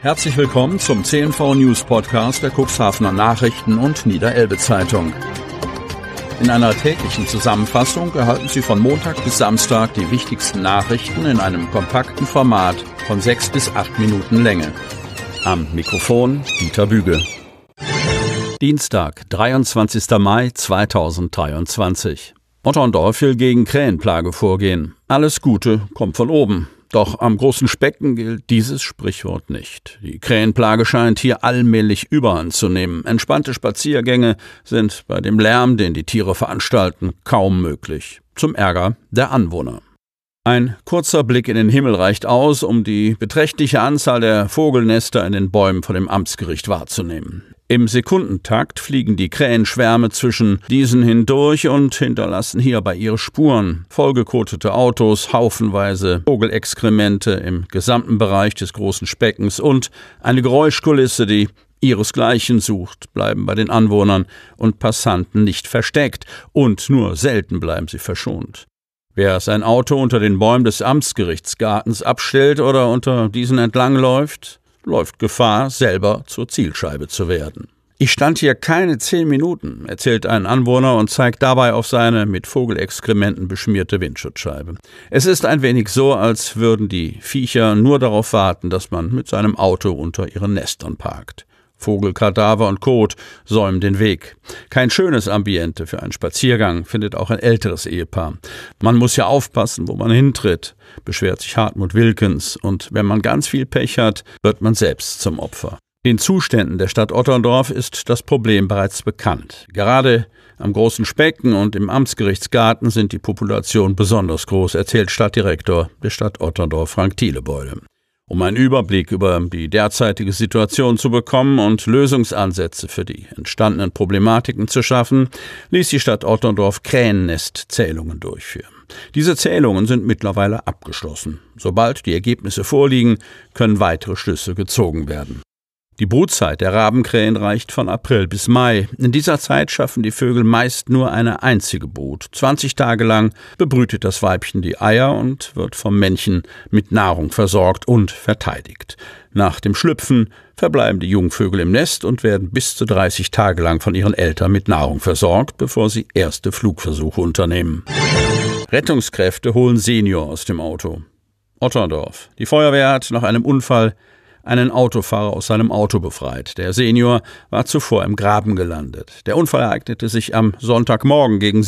Herzlich willkommen zum CNV News Podcast der Cuxhavener Nachrichten und Niederelbe Zeitung. In einer täglichen Zusammenfassung erhalten Sie von Montag bis Samstag die wichtigsten Nachrichten in einem kompakten Format von 6 bis 8 Minuten Länge. Am Mikrofon Dieter Büge. Dienstag, 23. Mai 2023. Otterndorf will gegen Krähenplage vorgehen. Alles Gute kommt von oben. Doch am großen Specken gilt dieses Sprichwort nicht. Die Krähenplage scheint hier allmählich Überhand zu nehmen. Entspannte Spaziergänge sind bei dem Lärm, den die Tiere veranstalten, kaum möglich. Zum Ärger der Anwohner. Ein kurzer Blick in den Himmel reicht aus, um die beträchtliche Anzahl der Vogelnester in den Bäumen vor dem Amtsgericht wahrzunehmen. Im Sekundentakt fliegen die Krähenschwärme zwischen diesen hindurch und hinterlassen hierbei ihre Spuren. Vollgekotete Autos, haufenweise Vogelexkremente im gesamten Bereich des großen Speckens und eine Geräuschkulisse, die ihresgleichen sucht, bleiben bei den Anwohnern und Passanten nicht versteckt und nur selten bleiben sie verschont. Wer sein Auto unter den Bäumen des Amtsgerichtsgartens abstellt oder unter diesen entlangläuft, läuft Gefahr, selber zur Zielscheibe zu werden. Ich stand hier keine 10 Minuten, erzählt ein Anwohner und zeigt dabei auf seine mit Vogelexkrementen beschmierte Windschutzscheibe. Es ist ein wenig so, als würden die Viecher nur darauf warten, dass man mit seinem Auto unter ihren Nestern parkt. Vogelkadaver und Kot säumen den Weg. Kein schönes Ambiente für einen Spaziergang, findet auch ein älteres Ehepaar. Man muss ja aufpassen, wo man hintritt, beschwert sich Hartmut Wilkens, und wenn man ganz viel Pech hat, wird man selbst zum Opfer. Den Zuständen der Stadt Otterndorf ist das Problem bereits bekannt. Gerade am großen Specken und im Amtsgerichtsgarten sind die Populationen besonders groß, erzählt Stadtdirektor der Stadt Otterndorf Frank Thielebeule. Um einen Überblick über die derzeitige Situation zu bekommen und Lösungsansätze für die entstandenen Problematiken zu schaffen, ließ die Stadt Otterndorf Krähennestzählungen durchführen. Diese Zählungen sind mittlerweile abgeschlossen. Sobald die Ergebnisse vorliegen, können weitere Schlüsse gezogen werden. Die Brutzeit der Rabenkrähen reicht von April bis Mai. In dieser Zeit schaffen die Vögel meist nur eine einzige Brut. 20 Tage lang bebrütet das Weibchen die Eier und wird vom Männchen mit Nahrung versorgt und verteidigt. Nach dem Schlüpfen verbleiben die Jungvögel im Nest und werden bis zu 30 Tage lang von ihren Eltern mit Nahrung versorgt, bevor sie erste Flugversuche unternehmen. Rettungskräfte holen Senior aus dem Auto. Otterndorf. Die Feuerwehr hat nach einem Unfall einen Autofahrer aus seinem Auto befreit. Der Senior war zuvor im Graben gelandet. Der Unfall ereignete sich am Sonntagmorgen gegen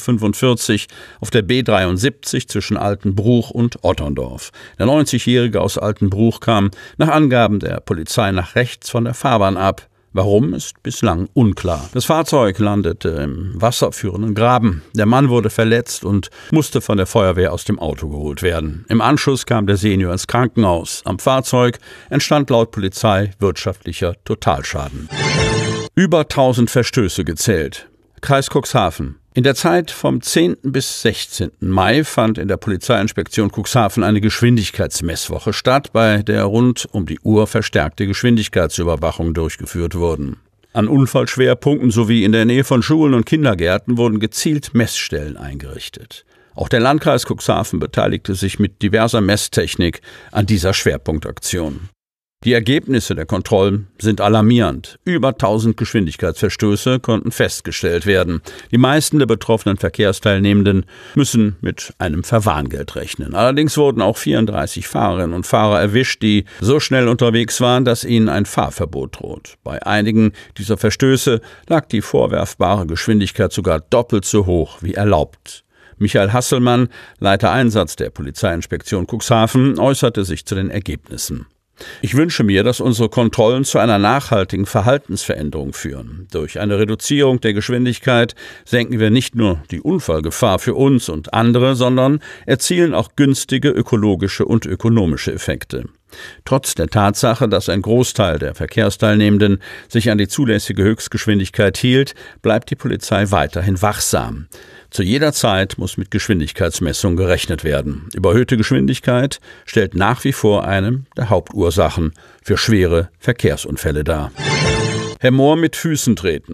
7:45 Uhr auf der B73 zwischen Altenbruch und Otterndorf. Der 90-Jährige aus Altenbruch kam nach Angaben der Polizei nach rechts von der Fahrbahn ab. Warum, ist bislang unklar. Das Fahrzeug landete im wasserführenden Graben. Der Mann wurde verletzt und musste von der Feuerwehr aus dem Auto geholt werden. Im Anschluss kam der Senior ins Krankenhaus. Am Fahrzeug entstand laut Polizei wirtschaftlicher Totalschaden. Über 1000 Verstöße gezählt. Kreis Cuxhaven. In der Zeit vom 10. bis 16. Mai fand in der Polizeiinspektion Cuxhaven eine Geschwindigkeitsmesswoche statt, bei der rund um die Uhr verstärkte Geschwindigkeitsüberwachungen durchgeführt wurden. An Unfallschwerpunkten sowie in der Nähe von Schulen und Kindergärten wurden gezielt Messstellen eingerichtet. Auch der Landkreis Cuxhaven beteiligte sich mit diverser Messtechnik an dieser Schwerpunktaktion. Die Ergebnisse der Kontrollen sind alarmierend. Über 1000 Geschwindigkeitsverstöße konnten festgestellt werden. Die meisten der betroffenen Verkehrsteilnehmenden müssen mit einem Verwarngeld rechnen. Allerdings wurden auch 34 Fahrerinnen und Fahrer erwischt, die so schnell unterwegs waren, dass ihnen ein Fahrverbot droht. Bei einigen dieser Verstöße lag die vorwerfbare Geschwindigkeit sogar doppelt so hoch wie erlaubt. Michael Hasselmann, Leiter Einsatz der Polizeiinspektion Cuxhaven, äußerte sich zu den Ergebnissen. Ich wünsche mir, dass unsere Kontrollen zu einer nachhaltigen Verhaltensveränderung führen. Durch eine Reduzierung der Geschwindigkeit senken wir nicht nur die Unfallgefahr für uns und andere, sondern erzielen auch günstige ökologische und ökonomische Effekte. Trotz der Tatsache, dass ein Großteil der Verkehrsteilnehmenden sich an die zulässige Höchstgeschwindigkeit hielt, bleibt die Polizei weiterhin wachsam. Zu jeder Zeit muss mit Geschwindigkeitsmessung gerechnet werden. Überhöhte Geschwindigkeit stellt nach wie vor eine der Hauptursachen für schwere Verkehrsunfälle dar. Herr Mohr mit Füßen treten.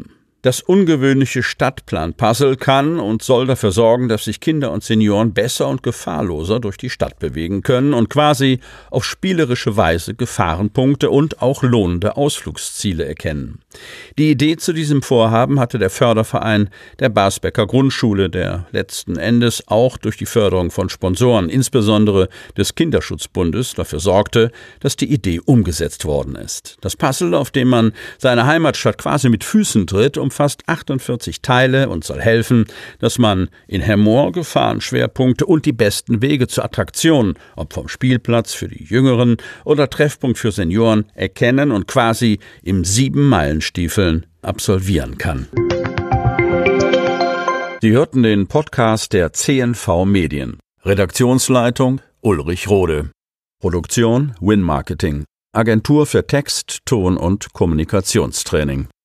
Das ungewöhnliche Stadtplan-Puzzle kann und soll dafür sorgen, dass sich Kinder und Senioren besser und gefahrloser durch die Stadt bewegen können und quasi auf spielerische Weise Gefahrenpunkte und auch lohnende Ausflugsziele erkennen. Die Idee zu diesem Vorhaben hatte der Förderverein der Basbecker Grundschule, der letzten Endes auch durch die Förderung von Sponsoren, insbesondere des Kinderschutzbundes, dafür sorgte, dass die Idee umgesetzt worden ist. Das Puzzle, auf dem man seine Heimatstadt quasi mit Füßen tritt, umfasst 48 Teile und soll helfen, dass man in Hermoor Gefahrenschwerpunkte und die besten Wege zur Attraktion, ob vom Spielplatz für die Jüngeren oder Treffpunkt für Senioren, erkennen und quasi im 7-Meilen-Stiefeln absolvieren kann. Sie hörten den Podcast der CNV Medien. Redaktionsleitung Ulrich Rode. Produktion Win Marketing. Agentur für Text, Ton und Kommunikationstraining.